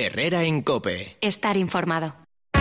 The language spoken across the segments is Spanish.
Herrera en COPE. Estar informado.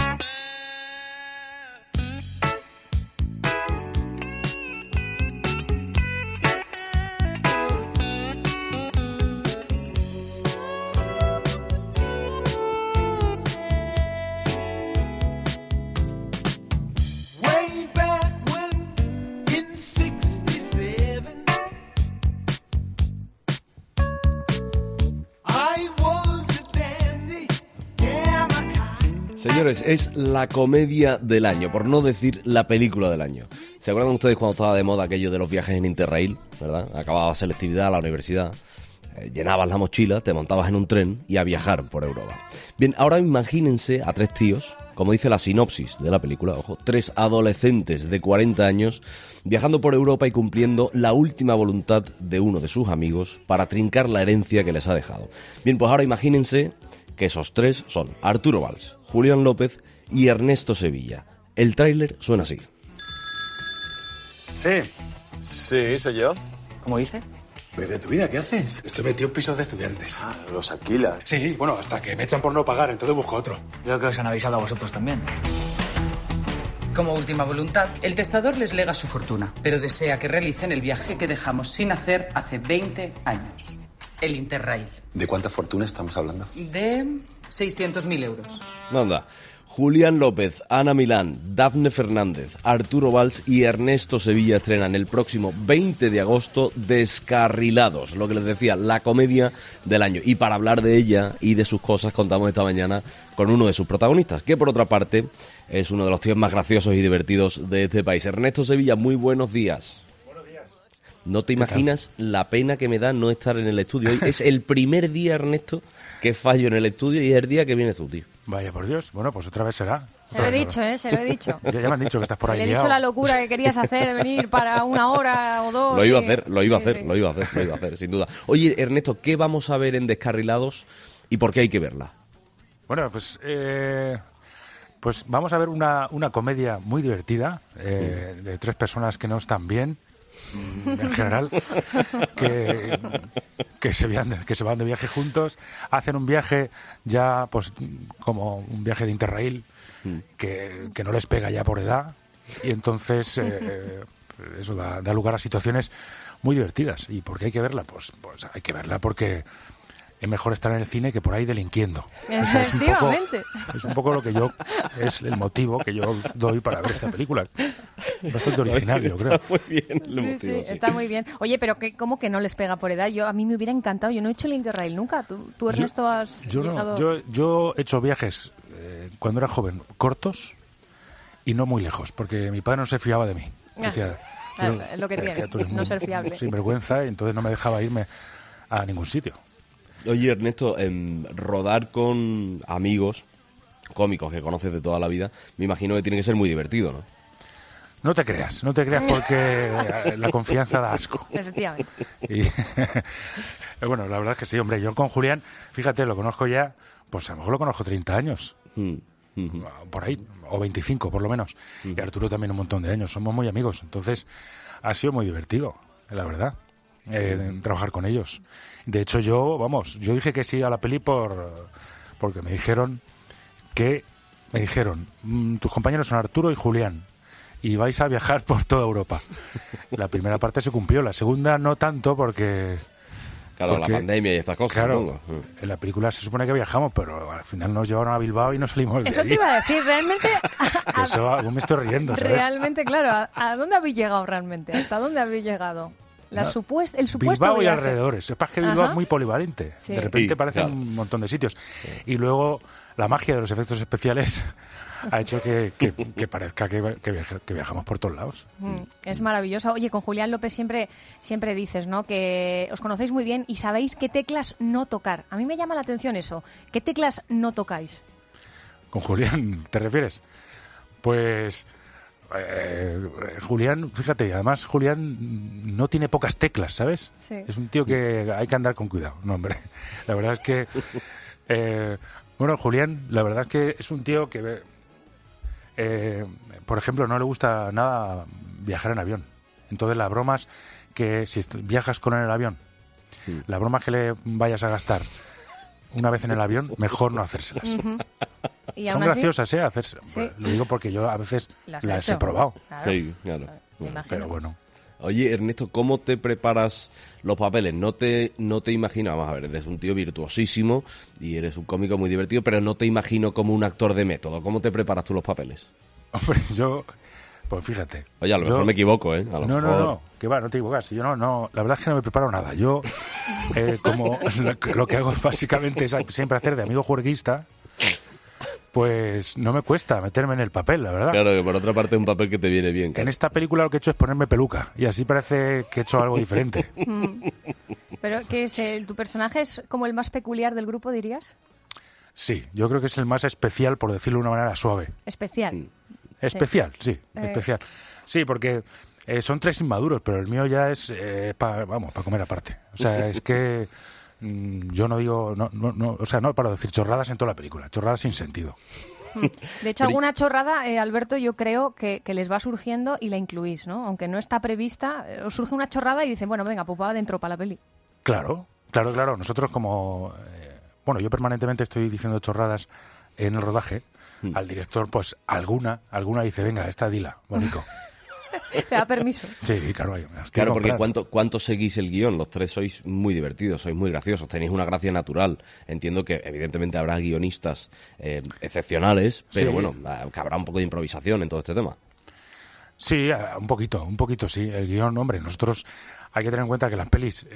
Señores, es la comedia del año, por no decir la película del año. ¿Se acuerdan ustedes cuando estaba de moda aquello de los viajes en Interrail? ¿Verdad? Acababa selectividad a la universidad, llenabas la mochila, te montabas en un tren y a viajar por Europa. Bien, ahora imagínense a 3 tíos, como dice la sinopsis de la película, ojo, 3 adolescentes de 40 años viajando por Europa y cumpliendo la última voluntad de uno de sus amigos para trincar la herencia que les ha dejado. Bien, pues ahora imagínense que esos 3 son Arturo Valls, Julián López y Ernesto Sevilla. El tráiler suena así. Sí. Sí, soy yo. ¿Cómo dice? ¿Ves de tu vida? ¿Qué haces? Estoy metido en pisos de estudiantes. Ah, los alquilas. Sí, bueno, hasta que me echan por no pagar, entonces busco otro. Creo que os han avisado a vosotros también. Como última voluntad, el testador les lega su fortuna, pero desea que realicen el viaje que dejamos sin hacer hace 20 años. El Interrail. ¿De cuánta fortuna estamos hablando? De 600.000 euros. Anda. Julián López, Ana Milán, Dafne Fernández, Arturo Valls y Ernesto Sevilla estrenan el próximo 20 de agosto Descarrilados, lo que les decía, la comedia del año. Y para hablar de ella y de sus cosas contamos esta mañana con uno de sus protagonistas, que por otra parte es uno de los tíos más graciosos y divertidos de este país. Ernesto Sevilla, muy buenos días. Buenos días. No te imaginas la pena que me da no estar en el estudio. Hoy es el primer día, Ernesto, que fallo en el estudio y es el día que viene tú, tío. Vaya, por Dios. Bueno, pues otra vez será. Se lo he dicho, se lo he dicho. Ya me han dicho que estás por ahí Le he liado. dicho la locura que querías hacer de venir para 1 hora o 2. Lo iba a hacer, sin duda. Oye, Ernesto, ¿qué vamos a ver en Descarrilados y por qué hay que verla? Bueno, pues vamos a ver una comedia muy divertida de 3 personas que no están bien, en general, que se van de viaje juntos, hacen un viaje ya pues como un viaje de Interrail que no les pega ya por edad, y entonces eso da lugar a situaciones muy divertidas. ¿Y por qué hay que verla? Pues hay que verla porque es mejor estar en el cine que por ahí delinquiendo. Efectivamente. Es un poco es el motivo que yo doy para ver esta película. Bastante original, yo creo. Está muy bien el motivo, sí, está muy bien. Oye, pero ¿cómo que no les pega por edad? A mí me hubiera encantado. Yo no he hecho el Interrail nunca. ¿Tú Ernesto, has llegado? No. Yo he hecho viajes cuando era joven, cortos y no muy lejos, porque mi padre no se fiaba de mí. Decía, claro, es lo que tiene, no ser fiable. Sin vergüenza, y entonces no me dejaba irme a ningún sitio. Oye, Ernesto, rodar con amigos cómicos que conoces de toda la vida, me imagino que tiene que ser muy divertido, ¿no? No te creas porque la confianza da asco. Efectivamente. Y, bueno, la verdad es que sí, hombre, yo con Julián, fíjate, lo conozco ya, pues a lo mejor lo conozco 30 años. Por ahí, o 25 por lo menos. Y Arturo también un montón de años, somos muy amigos. Entonces, ha sido muy divertido, la verdad, trabajar con ellos. De hecho, yo dije que sí a la peli porque me dijeron tus compañeros son Arturo y Julián y vais a viajar por toda Europa. La primera parte se cumplió, la segunda no tanto porque... Claro, la pandemia y estas cosas. Claro, en la película se supone que viajamos, pero al final nos llevaron a Bilbao y no salimos de allí. Eso te iba a decir, realmente... Eso aún me estoy riendo, ¿sabes? Realmente, claro, ¿a dónde habéis llegado realmente? ¿Hasta dónde habéis llegado? El supuesto Bilbao viaje. Y alrededores. Es que Bilbao es muy polivalente. Sí. De repente parecen un montón de sitios. Sí. Y luego la magia de los efectos especiales ha hecho que parezca que viajamos por todos lados. Es maravilloso. Oye, con Julián López siempre dices, ¿no?, que os conocéis muy bien y sabéis qué teclas no tocar. A mí me llama la atención eso. ¿Qué teclas no tocáis? ¿Con Julián te refieres? Pues... Julián, fíjate, además Julián no tiene pocas teclas, ¿sabes? Sí. Es un tío que hay que andar con cuidado. No, hombre, la verdad es que bueno, Julián, la verdad es que es un tío que por ejemplo, no le gusta nada viajar en avión. Entonces las bromas que si viajas con él en el avión, las bromas que le vayas a gastar una vez en el avión, mejor no hacérselas. Y Son aún así, graciosas, hacerse. Sí. Lo digo porque yo a veces las las he he hecho. probado. Claro, Sí, claro. me imagino. Pero bueno. Oye, Ernesto, ¿cómo te preparas los papeles? No te imagino, vamos a ver, eres un tío virtuosísimo y eres un cómico muy divertido, pero no te imagino como un actor de método. ¿Cómo te preparas tú los papeles? Hombre, yo... Pues fíjate. Oye, a lo mejor me equivoco, ¿eh? A lo No, mejor... no, que va, no te equivocas. Yo no, la verdad es que no me preparo nada. Yo, como lo que hago básicamente es siempre hacer de amigo juerguista, pues no me cuesta meterme en el papel, la verdad. Claro, que por otra parte es un papel que te viene bien. En Claro. esta película lo que he hecho es ponerme peluca y así parece que he hecho algo diferente. Pero, ¿qué es? ¿Tu personaje es como el más peculiar del grupo, dirías? Sí, yo creo que es el más especial, por decirlo de una manera suave. Especial. Especial, sí, especial. Sí, porque son tres inmaduros, pero el mío ya es para comer aparte. O sea, es que yo no digo, o sea, no paro de decir chorradas en toda la película, chorradas sin sentido. De hecho, alguna chorrada, Alberto, yo creo que les va surgiendo y la incluís, ¿no? Aunque no está prevista, os surge una chorrada y dicen, bueno, venga, pues va adentro para la peli. Claro. Nosotros como... bueno, yo permanentemente estoy diciendo chorradas en el rodaje. Al director, pues alguna dice, venga, esta dila, bonito. ¿Te da permiso? Sí, claro. Claro, porque ¿cuánto seguís el guión? Los tres sois muy divertidos, sois muy graciosos, tenéis una gracia natural. Entiendo que evidentemente habrá guionistas excepcionales, pero Sí. bueno, que habrá un poco de improvisación en todo este tema. Sí, un poquito, sí. El guión, hombre, nosotros hay que tener en cuenta que las pelis,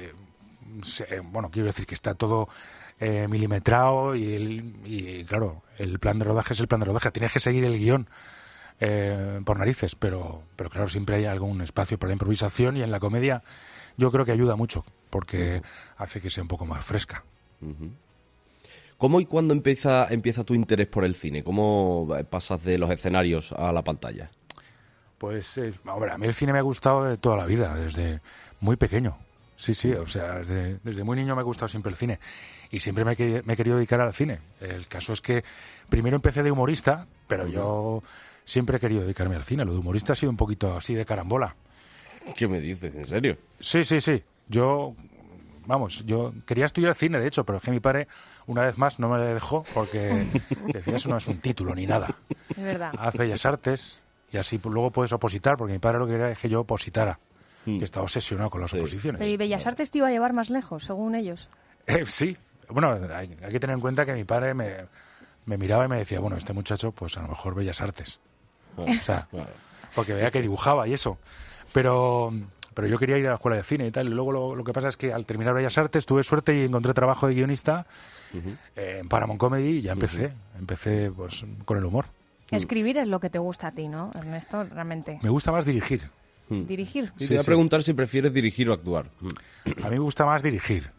quiero decir que está todo milimetrado y claro, el plan de rodaje es el plan de rodaje. Tienes que seguir el guión por narices, pero claro, siempre hay algún espacio para la improvisación y en la comedia yo creo que ayuda mucho porque hace que sea un poco más fresca. ¿Cómo y cuándo empieza tu interés por el cine? ¿Cómo pasas de los escenarios a la pantalla? Pues, hombre, a mí el cine me ha gustado de toda la vida, desde muy pequeño. Sí, o sea, desde muy niño me ha gustado siempre el cine y siempre me he querido dedicar al cine. El caso es que primero empecé de humorista, pero yo siempre he querido dedicarme al cine. Lo de humorista ha sido un poquito así de carambola. ¿Qué me dices? ¿En serio? Sí. Yo quería estudiar cine, de hecho, pero es que mi padre, una vez más, no me dejó porque decía, eso no es un título ni nada. Es verdad. Haz Bellas Artes y así luego puedes opositar, porque mi padre lo que quería es que yo opositara, que estaba obsesionado con las oposiciones. Pero ¿y Bellas Artes te iba a llevar más lejos, según ellos? Sí, bueno, hay que tener en cuenta que mi padre me miraba y me decía, bueno, este muchacho, pues a lo mejor Bellas Artes. O sea, porque veía que dibujaba y eso. Pero yo quería ir a la escuela de cine y tal. Y luego lo que pasa es que al terminar Bellas Artes tuve suerte y encontré trabajo de guionista en Paramount Comedy y ya empecé pues con el humor. Escribir es lo que te gusta a ti, ¿no, Ernesto? Realmente. Me gusta más dirigir. Dirigir. Y te voy a preguntar si prefieres dirigir o actuar. A mí me gusta más dirigir.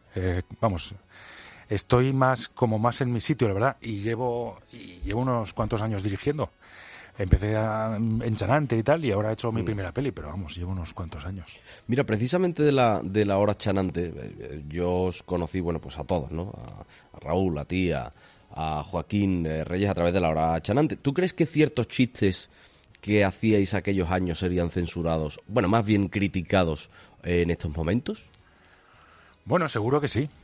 Estoy más en mi sitio, la verdad, y llevo unos cuantos años dirigiendo. Empecé en Chanante y tal, y ahora he hecho mi primera peli, pero llevo unos cuantos años. Mira, precisamente de la hora Chanante, yo os conocí, bueno, pues a todos, ¿no? A Raúl, a ti, a Joaquín Reyes a través de la hora Chanante. ¿Tú crees que ciertos chistes que hacíais aquellos años serían censurados, bueno, más bien criticados en estos momentos? Bueno, seguro que sí,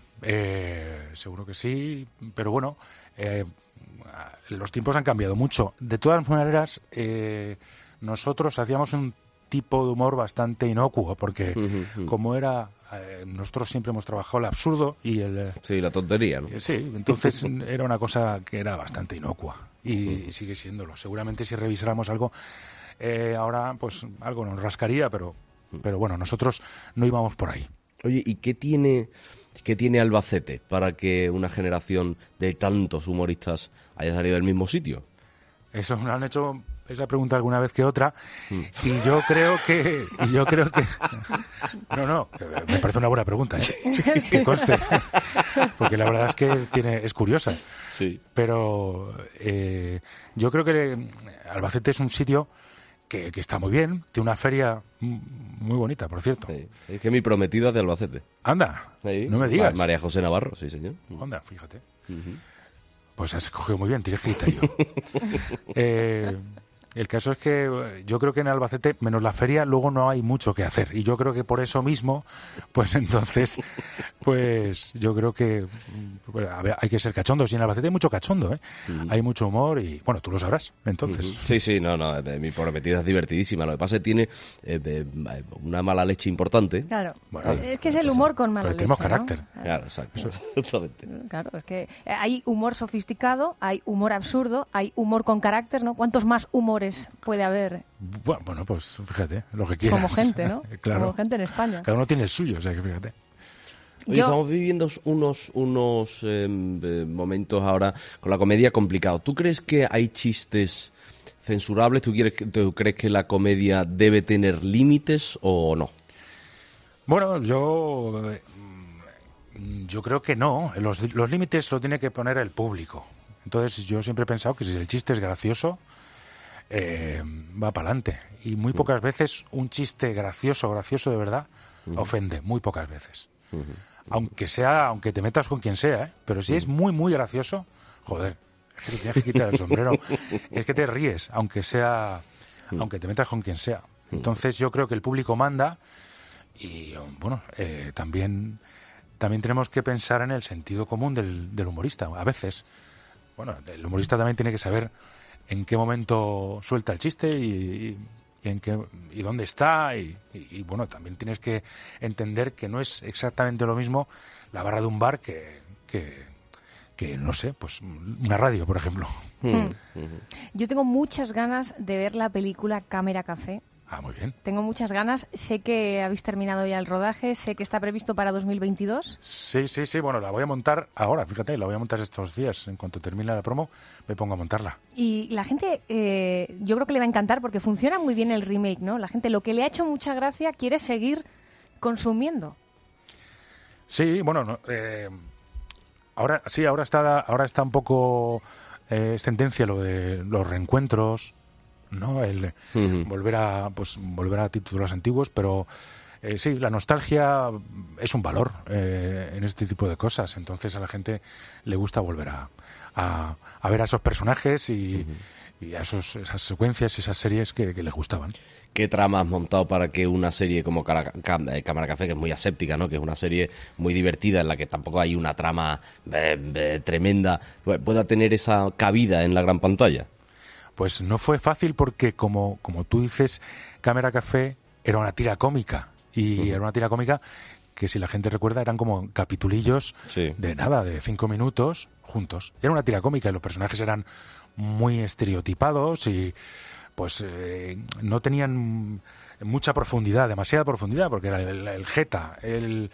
pero bueno, los tiempos han cambiado mucho. De todas maneras, nosotros hacíamos un tipo de humor bastante inocuo, porque como era... nosotros siempre hemos trabajado el absurdo y Sí, la tontería, ¿no? Sí, entonces era una cosa que era bastante inocua y sigue siéndolo. Seguramente si revisáramos algo, ahora pues algo nos rascaría, pero bueno, nosotros no íbamos por ahí. Oye, ¿y qué tiene Albacete para que una generación de tantos humoristas haya salido del mismo sitio? Eso me lo han hecho esa pregunta alguna vez que otra y yo creo que no, me parece una buena pregunta, que conste, porque la verdad es que es curiosa. Sí. Pero yo creo que Albacete es un sitio que está muy bien, tiene una feria muy bonita, por cierto. Sí. Es que mi prometida es de Albacete. Anda, Sí. no me digas. María José Navarro, sí, señor. Anda, fíjate. Pues has escogido muy bien, tienes criterio. El caso es que yo creo que en Albacete, menos la feria, luego no hay mucho que hacer. Y yo creo que por eso mismo, pues entonces, pues yo creo que a ver, hay que ser cachondos. Y en Albacete hay mucho cachondo, ¿eh? Hay mucho humor y, bueno, tú lo sabrás, entonces. Sí, no, mi prometida es divertidísima. Lo que pasa es que tiene una mala leche importante. Claro, Bueno, es que es el humor con mala pero leche, tenemos ¿no? carácter. Claro, exacto. Exactamente. Claro, es que hay humor sofisticado, hay humor absurdo, hay humor con carácter, ¿no? ¿Cuántos más humores puede haber? Bueno, pues fíjate, lo que quieras. Como gente, ¿no? Claro. Como gente en España. Cada uno tiene el suyo, o sea que fíjate. Oye, estamos viviendo unos momentos ahora con la comedia complicados. ¿Tú crees que hay chistes censurables? ¿Tú crees que la comedia debe tener límites o no? Bueno, yo creo que no. Los límites lo tiene que poner el público. Entonces yo siempre he pensado que si el chiste es gracioso, va para adelante. Y muy pocas veces un chiste gracioso de verdad, ofende. Muy pocas veces. Aunque te metas con quien sea, ¿eh? Pero si es muy, muy gracioso, joder, es que te tienes que quitar el sombrero. Es que te ríes, aunque te metas con quien sea. Entonces yo creo que el público manda y, bueno, también tenemos que pensar en el sentido común del humorista. A veces, bueno, el humorista también tiene que saber en qué momento suelta el chiste y dónde está y bueno, también tienes que entender que no es exactamente lo mismo la barra de un bar que no sé, pues una radio, por ejemplo. Yo tengo muchas ganas de ver la película Cámara Café. Ah, muy bien. Tengo muchas ganas. Sé que habéis terminado ya el rodaje, sé que está previsto para 2022. Sí, bueno, la voy a montar ahora, fíjate, la voy a montar estos días. En cuanto termine la promo, me pongo a montarla. Y la gente, yo creo que le va a encantar porque funciona muy bien el remake, ¿no? La gente, lo que le ha hecho mucha gracia, quiere seguir consumiendo. Sí, bueno, ahora está un poco es tendencia lo de los reencuentros, ¿no? El volver a títulos antiguos, pero sí, la nostalgia es un valor en este tipo de cosas. Entonces a la gente le gusta volver a ver a esos personajes y a esas secuencias y esas series que les gustaban. ¿Qué trama has montado para que una serie como Cámara Café, que es muy aséptica, ¿no? Que es una serie muy divertida en la que tampoco hay una trama tremenda, pueda tener esa cabida en la gran pantalla? Pues no fue fácil porque, como tú dices, Cámara Café era una tira cómica. Y era una tira cómica que, si la gente recuerda, eran como capitulillos de 5 minutos juntos. Era una tira cómica y los personajes eran muy estereotipados y pues no tenían mucha profundidad, demasiada profundidad, porque era el jeta, el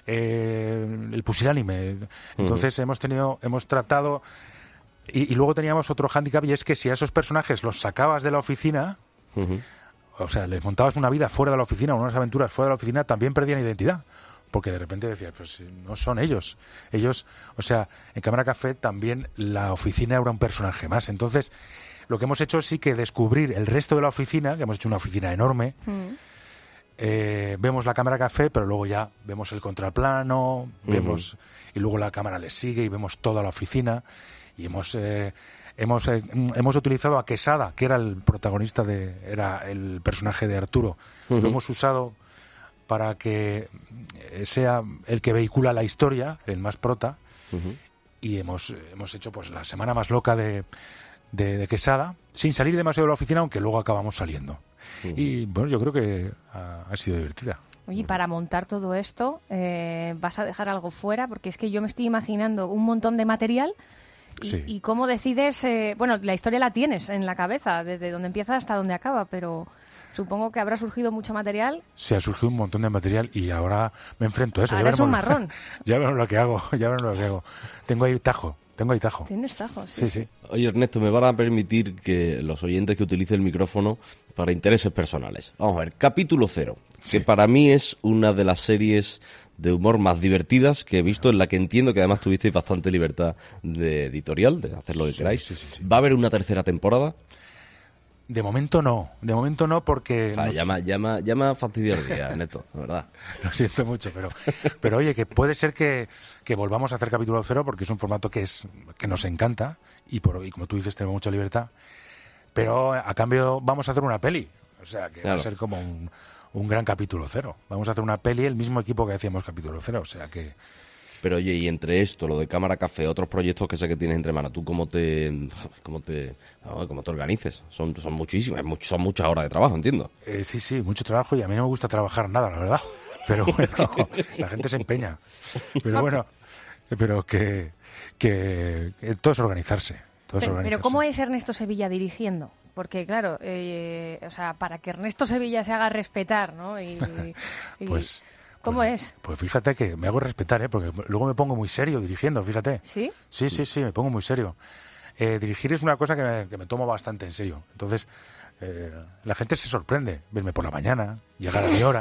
pusilánime. Entonces hemos tratado... Y luego teníamos otro hándicap, y es que si a esos personajes los sacabas de la oficina, o sea, les montabas una vida fuera de la oficina, unas aventuras fuera de la oficina, también perdían identidad. Porque de repente decías, pues no son ellos. Ellos, o sea, en Cámara Café también la oficina era un personaje más. Entonces, lo que hemos hecho sí que descubrir el resto de la oficina, que hemos hecho una oficina enorme, vemos la Cámara Café, pero luego ya vemos el contraplano, vemos, y luego la cámara les sigue y vemos toda la oficina. Y hemos utilizado a Quesada, que era el protagonista, era el personaje de Arturo. Lo hemos usado para que sea el que vehicula la historia, el más prota. Y hemos hecho pues la semana más loca de Quesada, sin salir demasiado de la oficina, aunque luego acabamos saliendo. Y bueno, yo creo que ha sido divertida. Oye, para montar todo esto, ¿vas a dejar algo fuera? Porque es que yo me estoy imaginando un montón de material. ¿Y cómo decides? Bueno, la historia la tienes en la cabeza, desde donde empieza hasta donde acaba, pero supongo que habrá surgido mucho material. Sí, ha surgido un montón de material y ahora me enfrento a eso. Ahora es un marrón. Ya veremos lo que hago, Tengo ahí tajo. Tienes tajo, sí. Oye, Ernesto, me van a permitir que los oyentes que utilicen el micrófono para intereses personales. Vamos a ver, capítulo 0, que para mí es una de las series de humor más divertidas que he visto, en la que entiendo que además tuvisteis bastante libertad de editorial, de hacer lo que queráis. Sí. ¿Va a haber una tercera temporada? De momento no porque... O sea, llama a fastidiar el día, Ernesto, de verdad. Lo siento mucho, pero oye, que puede ser que volvamos a hacer capítulo 0 porque es un formato que nos encanta y como tú dices, tenemos mucha libertad. pero a cambio vamos a hacer una peli. O sea, que claro. va a ser como un gran capítulo 0. Vamos a hacer una peli, el mismo equipo que hacíamos capítulo 0. O sea que... Pero oye, y entre esto, lo de Cámara Café, otros proyectos que sé que tienes entre manos, ¿tú cómo te organices? Son muchísimas, son muchas horas de trabajo, entiendo. Sí, mucho trabajo, y a mí no me gusta trabajar nada, la verdad. Pero bueno, la gente se empeña. Pero bueno, pero que todo es organizarse. Pero ¿cómo es Ernesto Sevilla dirigiendo? Porque claro, o sea, para que Ernesto Sevilla se haga respetar, ¿no? Pues... ¿Cómo es? Pues fíjate que me hago respetar, porque luego me pongo muy serio dirigiendo, fíjate. ¿Sí? Sí, me pongo muy serio. Dirigir es una cosa que me tomo bastante en serio. Entonces, la gente se sorprende verme por la mañana, llegar a mi hora.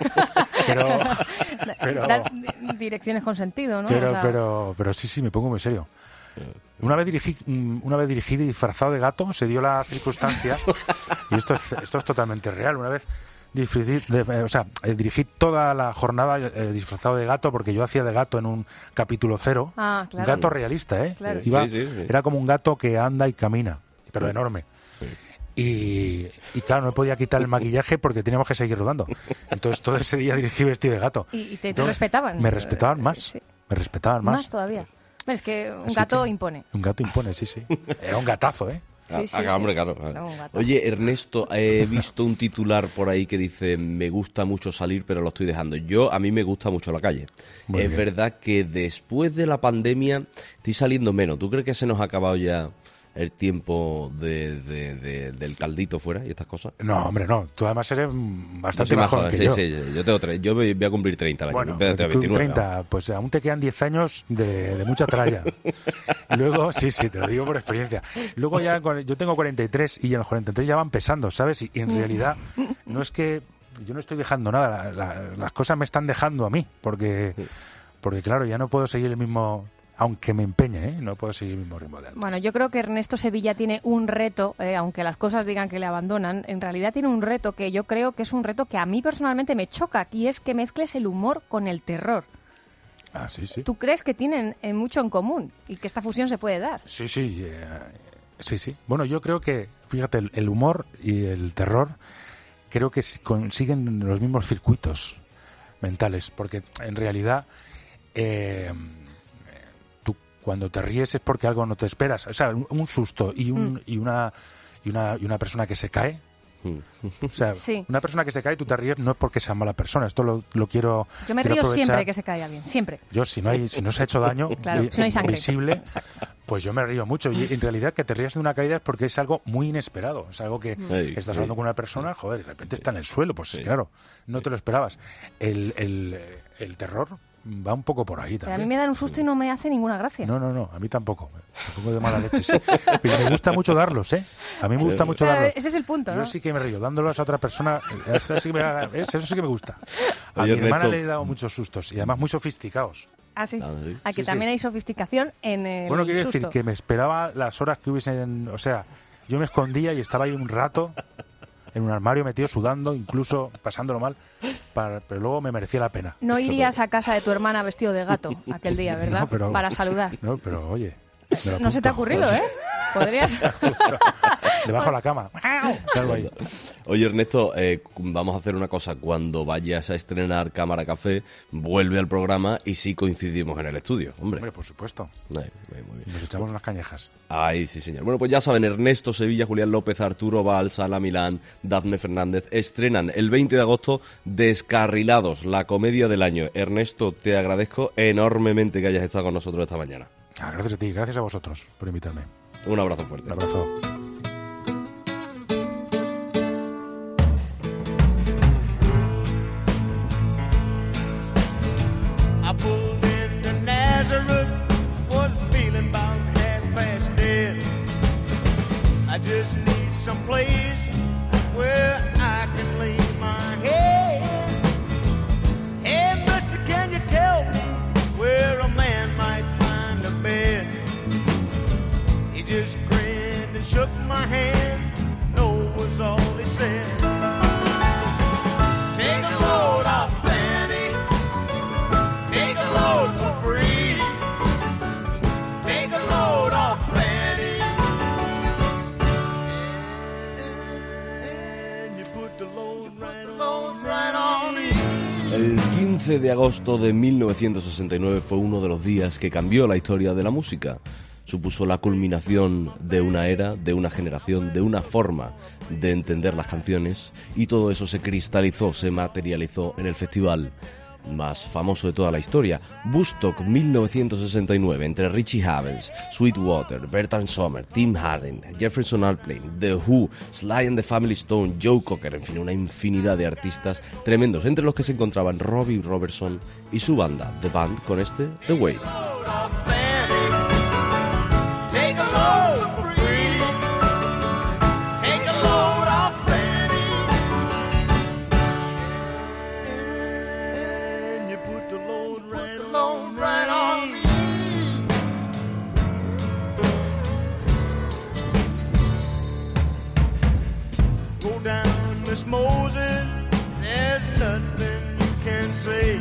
pero dar direcciones con sentido, ¿no? Pero sí, me pongo muy serio. Una vez dirigí disfrazado de gato, se dio la circunstancia, y esto es totalmente real. Una vez dirigí toda la jornada disfrazado de gato, porque yo hacía de gato en un capítulo 0. Ah, claro. Un gato realista, ¿eh? Claro. Sí. Era como un gato que anda y camina, pero enorme. Sí. Y claro, no podía quitar el maquillaje porque teníamos que seguir rodando. Entonces todo ese día dirigí vestido de gato. ¿Y te respetaban? Me respetaban más. Sí. Me respetaban más. Más todavía. Es que un gato impone. Un gato impone, sí. Era un gatazo, ¿eh? Sí. Hombre, claro. Oye, Ernesto, he visto un titular por ahí que dice: me gusta mucho salir, pero lo estoy dejando. A mí me gusta mucho la calle. Es verdad que después de la pandemia estoy saliendo menos. ¿Tú crees que se nos ha acabado ya el tiempo del caldito fuera y estas cosas? No, hombre, no. Tú además eres bastante más joven que yo. Sí, yo tengo yo voy a cumplir 30 el año. Bueno, 29, 30, pues aún te quedan 10 años de mucha tralla. Luego, sí, te lo digo por experiencia. Luego ya, yo tengo 43 y en los 43 ya van pesando, ¿sabes? Y en realidad no es que yo no estoy dejando nada, las cosas me están dejando a mí, porque claro, ya no puedo seguir el mismo... Aunque me empeñe, no puedo seguir el mismo ritmo de antes. Bueno, yo creo que Ernesto Sevilla tiene un reto, aunque las cosas digan que le abandonan, en realidad tiene un reto que yo creo que es un reto que a mí personalmente me choca, y es que mezcles el humor con el terror. Ah, sí. ¿Tú crees que tienen mucho en común y que esta fusión se puede dar? Sí. Bueno, yo creo que, fíjate, el humor y el terror creo que consiguen los mismos circuitos mentales, porque en realidad... cuando te ríes es porque algo no te esperas. O sea, un susto y una persona que se cae. O sea, una persona que se cae, tú te ríes, no es porque sea mala persona. Esto lo quiero. Yo me río siempre que se cae alguien, siempre. Yo, si no se ha hecho daño, claro, si no hay sangre visible, pues yo me río mucho. Y en realidad que te rías de una caída es porque es algo muy inesperado. Es algo que estás hablando con una persona, joder, de repente está en el suelo. Pues claro, no te lo esperabas. El terror va un poco por ahí también. Pero a mí me dan un susto y no me hace ninguna gracia. No, a mí tampoco. Me pongo de mala leche, sí. Pero me gusta mucho darlos, ¿eh? A mí me gusta mucho darlos. Ese es el punto, ¿no? Yo sí que me río, dándolos a otra persona, eso sí que me gusta. A Oye, mi hermana le he dado muchos sustos, y además muy sofisticados. Ah, sí. Aquí Sí, también hay sofisticación en el Bueno, quiere susto. decir que me esperaba las horas que hubiesen... O sea, yo me escondía y estaba ahí un rato en un armario metido, sudando, incluso pasándolo mal, pero luego me merecía la pena. No irías a casa de tu hermana vestido de gato aquel día, ¿verdad? No, pero... Para saludar. No, pero oye... No se te ha ocurrido, ¿eh? Podrías... Debajo de la cama. Salgo ahí. Oye, Ernesto, vamos a hacer una cosa. Cuando vayas a estrenar Cámara Café, vuelve al programa y sí coincidimos en el estudio. Hombre, por supuesto. Muy bien. Nos echamos unas cañejas. Ay, sí, señor. Bueno, pues ya saben, Ernesto Sevilla, Julián López, Arturo Valls, Sala Milán, Dafne Fernández estrenan el 20 de agosto Descarrilados, la comedia del año. Ernesto, te agradezco enormemente que hayas estado con nosotros esta mañana. Gracias a ti, gracias a vosotros por invitarme. Un abrazo fuerte. Un abrazo. I pulled into Nazareth, was feeling about half-past dead. I just need some place where I can lay my head. Hey, mister, can you tell me where a man might find a bed? He just grinned and shook my hand, no was all he said. Take a load off Fanny, take a load for free. Take a load off Fanny. 15 de agosto de 1969 fue uno de los días que cambió la historia de la música. Supuso la culminación de una era, de una generación, de una forma de entender las canciones, y todo eso se cristalizó, se materializó en el festival más famoso de toda la historia, Woodstock 1969, entre Richie Havens, Sweetwater, Bertrand Sommer, Tim Haden, Jefferson Airplane, The Who, Sly and the Family Stone, Joe Cocker, en fin, una infinidad de artistas tremendos, entre los que se encontraban Robbie Robertson y su banda, The Band, con este The Weight. Miss Moses, there's nothing you can say.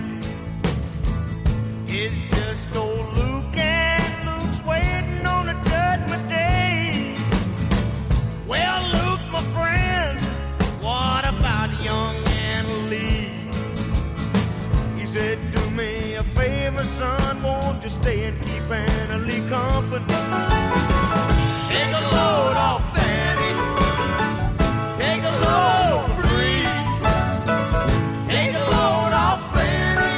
It's just old Luke, and Luke's waiting on a judgment day. Well, Luke, my friend, what about young Anna Lee? He said, do me a favor, son, won't you stay and keep Anna Lee company? Take a load off Fanny. Take a load free. Take a load off Fanny.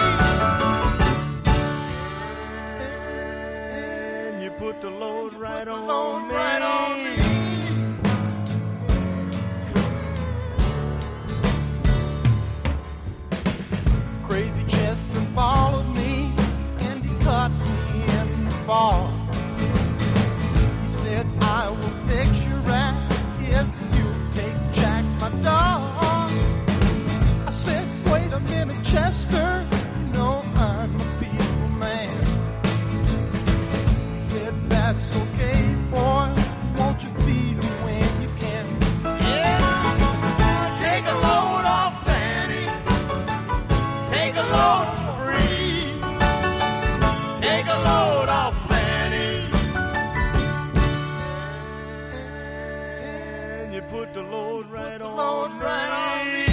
And you put the load right on me. Right on me. Crazy Chester followed me and he caught me in the fall. He said, I will fix you right if you take Jack, my dog. I said, wait a minute, Chester, you know I'm a peaceful man. He said, that's okay, boy, won't you feed me when you can? Yeah, take a load off Fanny. Take a load free. Take a load off Fanny. And you put the load right on me.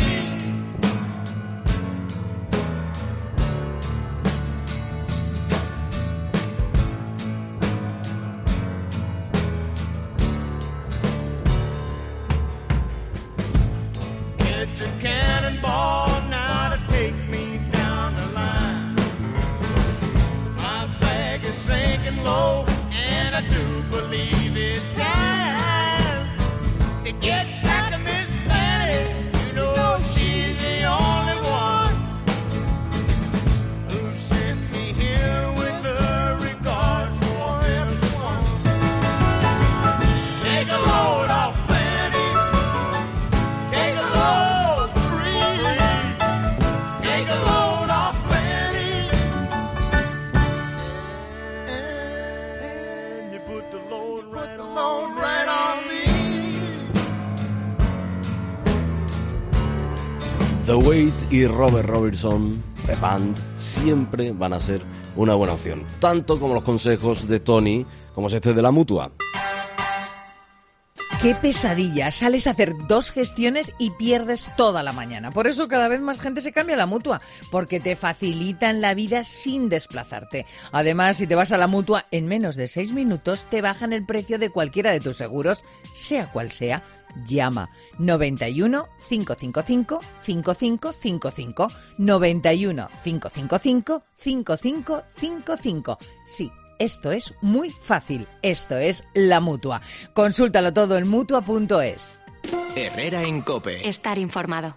Get your cannonball now to take me down the line. My bag is sinking low, and I do believe it's time to get back to Miss Fanny. You know she's the only one who sent me here with her regards for everyone. Take a load off Fanny. Take a load free. Take a load off Fanny. And you put the load right on me. The Weight y Robert Robertson, The Band, siempre van a ser una buena opción, tanto como los consejos de Tony, como es este de la Mutua. ¡Qué pesadilla! Sales a hacer 2 gestiones y pierdes toda la mañana. Por eso cada vez más gente se cambia a la Mutua, porque te facilitan la vida sin desplazarte. Además, si te vas a la Mutua, en menos de 6 minutos te bajan el precio de cualquiera de tus seguros, sea cual sea. Llama 91 555 5555 91 555 5555. Sí. Esto es muy fácil. Esto es la Mutua. Consúltalo todo en Mutua.es. Herrera en COPE. Estar informado.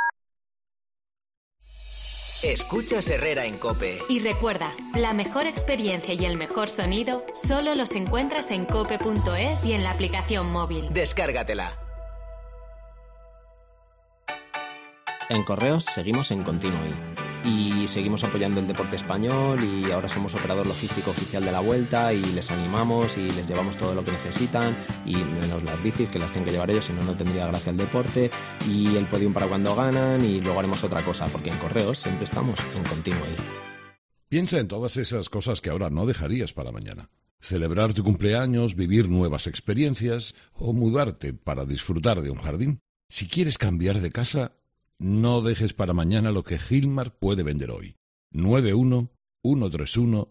Escuchas Herrera en COPE. Y recuerda, la mejor experiencia y el mejor sonido solo los encuentras en cope.es y en la aplicación móvil. Descárgatela. En Correos seguimos en Continuo y seguimos apoyando el deporte español y ahora somos operador logístico oficial de la Vuelta y les animamos y les llevamos todo lo que necesitan y menos las bicis que las tienen que llevar ellos, si no, no tendría gracia el deporte, y el podium para cuando ganan, y luego haremos otra cosa porque en Correos siempre estamos en Continuo. Piensa en todas esas cosas que ahora no dejarías para mañana. Celebrar tu cumpleaños, vivir nuevas experiencias o mudarte para disfrutar de un jardín. Si quieres cambiar de casa, no dejes para mañana lo que Gilmar puede vender hoy. 91 131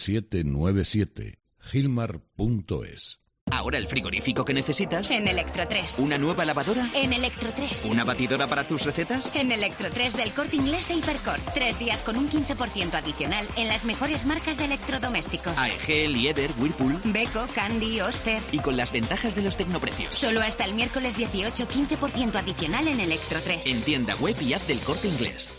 9797. Gilmar.es. Ahora el frigorífico que necesitas. En Electro3. ¿Una nueva lavadora? En Electro3. ¿Una batidora para tus recetas? En Electro3 del Corte Inglés e Hipercor. 3 días con un 15% adicional en las mejores marcas de electrodomésticos. AEG, Liebherr, Whirlpool, Beko, Candy, Oster. Y con las ventajas de los tecnoprecios. Solo hasta el miércoles 18, 15% adicional en Electro3. En tienda web y app del Corte Inglés.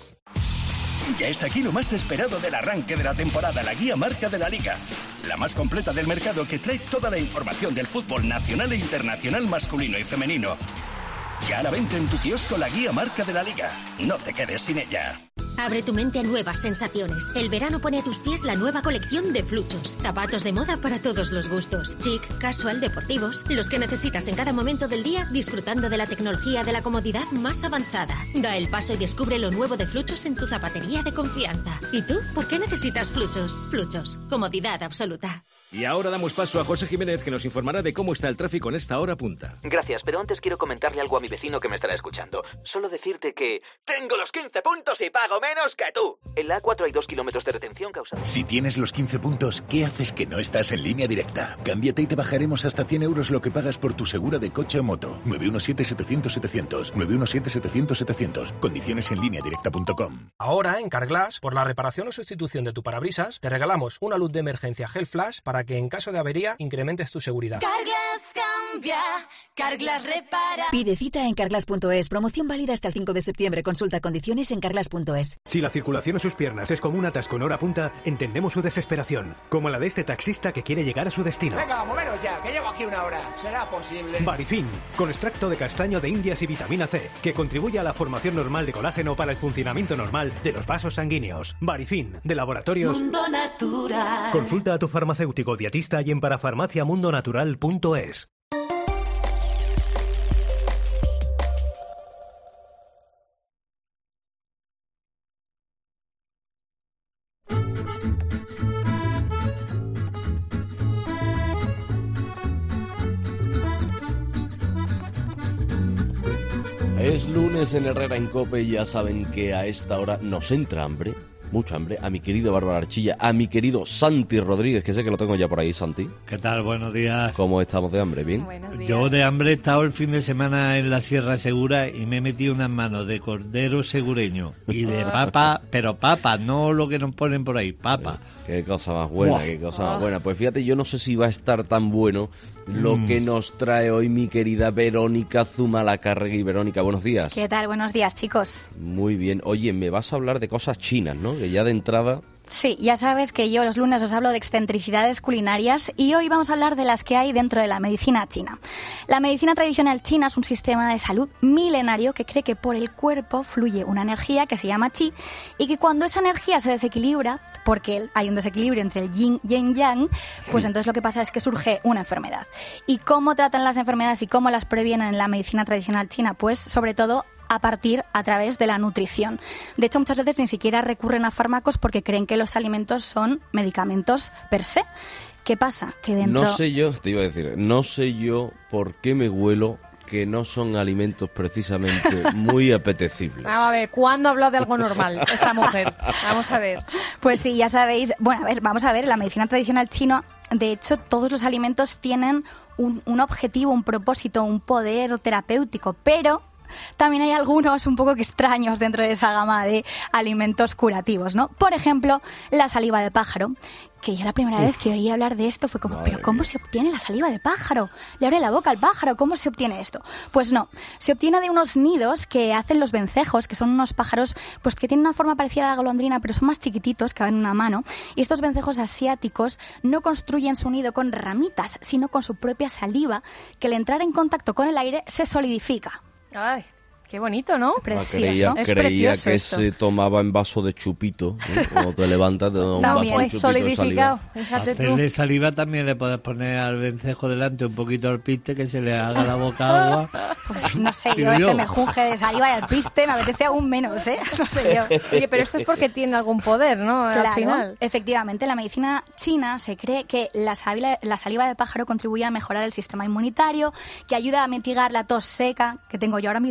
Ya está aquí lo más esperado del arranque de la temporada, la guía marca de la Liga. La más completa del mercado que trae toda la información del fútbol nacional e internacional masculino y femenino. Ya a la venta en tu kiosco la guía marca de la Liga. No te quedes sin ella. Abre tu mente a nuevas sensaciones. El verano pone a tus pies la nueva colección de Fluchos. Zapatos de moda para todos los gustos. Chic, casual, deportivos. Los que necesitas en cada momento del día, disfrutando de la tecnología de la comodidad más avanzada. Da el paso y descubre lo nuevo de Fluchos en tu zapatería de confianza. ¿Y tú? ¿Por qué necesitas Fluchos? Fluchos. Comodidad absoluta. Y ahora damos paso a José Jiménez, que nos informará de cómo está el tráfico en esta hora punta. Gracias, pero antes quiero comentarle algo a mi vecino que me estará escuchando. Solo decirte que... ¡tengo los 15 puntos y pago menos que tú! En la A4 hay 2 kilómetros de retención causada... Si tienes los 15 puntos, ¿qué haces que no estás en Línea Directa? Cámbiate y te bajaremos hasta 100 euros lo que pagas por tu segura de coche o moto. 917-700-700. 917-700-700. Condiciones en lineadirecta.com. Ahora, en Carglass, por la reparación o sustitución de tu parabrisas, te regalamos una luz de emergencia Gel Flash para que en caso de avería incrementes tu seguridad. Carglass cambia, Carglass repara. Pide cita en carglass.es. Promoción válida hasta el 5 de septiembre. Consulta condiciones en carglass.es. Si la circulación en sus piernas es como un atasco en hora punta, entendemos su desesperación, como la de este taxista que quiere llegar a su destino. Venga, moveros ya, que llevo aquí una hora. ¿Será posible? Barifin, con extracto de castaño de indias y vitamina C, que contribuye a la formación normal de colágeno para el funcionamiento normal de los vasos sanguíneos. Barifin, de Laboratorios Mundo Natural. Consulta a tu farmacéutico dietista y en parafarmaciamundonatural.es. Es lunes en Herrera en COPE y ya saben que a esta hora nos entra hambre, mucha hambre, a mi querido Bárbara Archilla, a mi querido Santi Rodríguez, que sé que lo tengo ya por ahí, Santi. ¿Qué tal? Buenos días. ¿Cómo estamos de hambre? ¿Bien? Yo de hambre he estado el fin de semana en la Sierra Segura y me he metido unas manos de cordero segureño y de papa, pero papa, no lo que nos ponen por ahí, papa. Qué cosa más buena, qué cosa más buena. Pues fíjate, yo no sé si va a estar tan bueno lo que nos trae hoy mi querida Verónica Zumalacárregui. Verónica, buenos días. ¿Qué tal? Buenos días, chicos. Muy bien. Oye, me vas a hablar de cosas chinas, ¿no? Que ya de entrada... Sí, ya sabes que yo los lunes os hablo de excentricidades culinarias y hoy vamos a hablar de las que hay dentro de la medicina china. La medicina tradicional china es un sistema de salud milenario que cree que por el cuerpo fluye una energía que se llama chi y que cuando esa energía se desequilibra, porque hay un desequilibrio entre el yin y el yang, pues entonces lo que pasa es que surge una enfermedad. ¿Y cómo tratan las enfermedades y cómo las previenen en la medicina tradicional china? Pues sobre todo a través de la nutrición. De hecho, muchas veces ni siquiera recurren a fármacos porque creen que los alimentos son medicamentos per se. ¿Qué pasa? Que dentro... No sé yo, te iba a decir, no sé yo por qué me huelo que no son alimentos precisamente muy apetecibles. Vamos a ver, ¿cuándo habló de algo normal esta mujer? Vamos a ver. Pues sí, ya sabéis. Bueno, a ver, vamos a ver, la medicina tradicional china, de hecho, todos los alimentos tienen un objetivo, un propósito, un poder terapéutico, pero... también hay algunos un poco extraños dentro de esa gama de alimentos curativos, ¿no? Por ejemplo, la saliva de pájaro, que yo la primera vez que oí hablar de esto fue como, ¿pero cómo se obtiene la saliva de pájaro? Le abre la boca al pájaro, ¿cómo se obtiene esto? Pues no, se obtiene de unos nidos que hacen los vencejos, que son unos pájaros pues que tienen una forma parecida a la golondrina, pero son más chiquititos, que van en una mano, y estos vencejos asiáticos no construyen su nido con ramitas, sino con su propia saliva, que al entrar en contacto con el aire se solidifica. Ay, qué bonito, ¿no? Precioso. Creía que esto. se tomaba en vaso de chupito, ¿no? Cuando te levantas de un vaso de chupito solidificado, de fíjate tú. Hacerle saliva también le puedes poner al vencejo delante un poquito al piste que se le haga la boca agua. Pues no sé yo, ese mejunje de saliva y al piste me apetece aún menos, ¿eh? No sé yo. Oye, pero esto es porque tiene algún poder, ¿no? Claro, al final. Efectivamente, en la medicina china se cree que la saliva de pájaro contribuye a mejorar el sistema inmunitario, que ayuda a mitigar la tos seca, que tengo yo ahora mismo, por cierto,